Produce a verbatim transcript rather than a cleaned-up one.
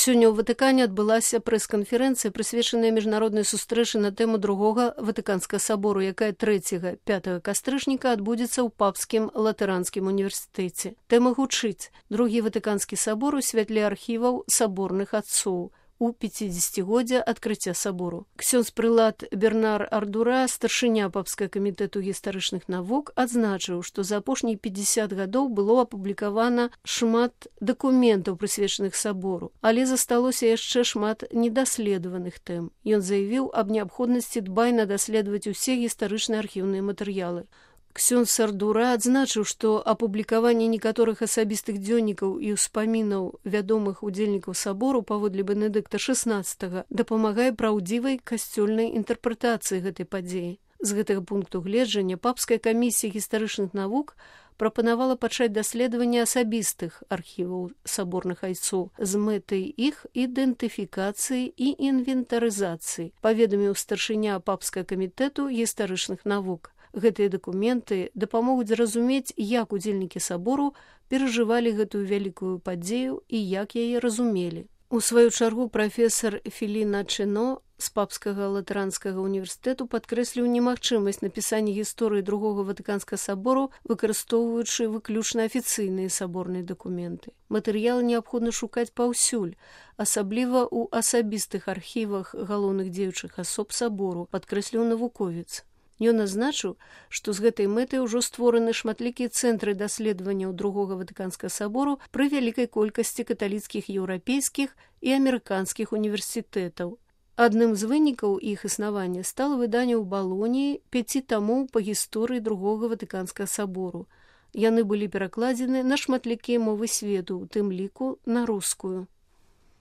Сёння ў Ватыкане адбылася прэс-канферэнцыя, прысвечаная міжнароднай сустрэчы на тэму другога Ватыканскага сабору, якая трэцяга-пятага кастрычніка адбудзецца ў папскім латаранскім універсітэце. Тэма гучыць: другі Ватыканскі сабор у святле архіваў саборных адцоў у пяцідзесяцігоддзе адкрыцця сабору. Ксёндз-прылад Бернар Ардура, старшыня папскага камітэту гістарычных навук, адзначыў, што за апошнія пятьдесят гадоў было апублікавана шмат дакументаў, прысвечаных сабору, але засталося яшчэ шмат недаследаваных тэм. Ён заявіў аб неабходнасці дбайна даследаваць усе гістарычныя архіўныя матэрыялы. Ксёндз Ардура адзначыў, што апублікаванне некаторых асабістых дзённікаў і ўспамінаў вядомых удзельнікаў сабору паводле Бенедыкта шэснаццатага дапамагае праўдзівай касцёльнай інтэрпрэтацыі гэтай падзеі. З гэтага пункту гледжання папская камісія гістарычных навук прапанавала пачаць даследаванне асабістых архіваў саборных айцоў з мэтай іх ідэнтыфікацыі і інвентарызацыі, паведаміў старшыня папскага камітэту гістарычных навук. Гэтыя дакументы дапамогуць зразумець, як удзельнікі сабору перажывалі гэтую вялікую падзею і як яе разумелі. У сваю чаргу прафесар Філіна Чэно з папскага латаранскага універсітэту падкрэсліў немагчымасць напісання гісторыі другога Ватыканскага сабору, выкарыстоўваючы выключна афіцыйныя саборныя дакументы. Матэрыялы неабходна шукаць паўсюль, асабліва ў асабістых архівах галоўных дзеючых асоб сабору, падкрэсліў навуковец. Ён азначыў, што з гэтай мэтай ужо створаны шматлікія цэнтры даследаванняў другога Ватыканскага сабору пры вялікай колькасці каталіцкіх еўрапейскіх і амерыканскіх універсітэтаў. Адным з вынікаў іх існавання стала выданне ў Балоніі пяці тамоў па гісторыі другога Ватыканскага сабору. Яны былі перакладзены на шматлікія мовы свету, у тым ліку на рускую.